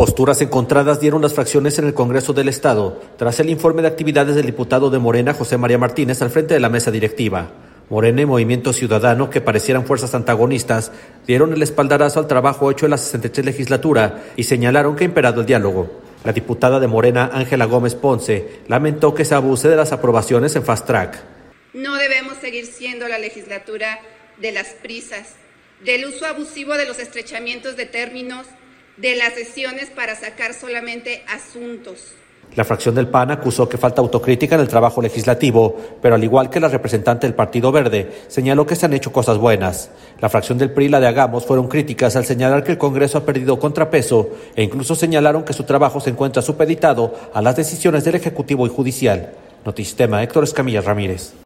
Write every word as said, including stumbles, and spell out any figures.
Posturas encontradas dieron las fracciones en el Congreso del Estado tras el informe de actividades del diputado de Morena, José María Martínez, al frente de la mesa directiva. Morena y Movimiento Ciudadano, que parecieran fuerzas antagonistas, dieron el espaldarazo al trabajo hecho en la sesenta y tres legislatura y señalaron que ha imperado el diálogo. La diputada de Morena, Ángela Gómez Ponce, lamentó que se abuse de las aprobaciones en fast track. No debemos seguir siendo la legislatura de las prisas, del uso abusivo de los estrechamientos de términos, de las sesiones para sacar solamente asuntos. La fracción del P A N acusó que falta autocrítica en el trabajo legislativo, pero al igual que la representante del Partido Verde, señaló que se han hecho cosas buenas. La fracción del P R I y la de Hagamos fueron críticas al señalar que el Congreso ha perdido contrapeso e incluso señalaron que su trabajo se encuentra supeditado a las decisiones del Ejecutivo y Judicial. Notisistema, Héctor Escamilla Ramírez.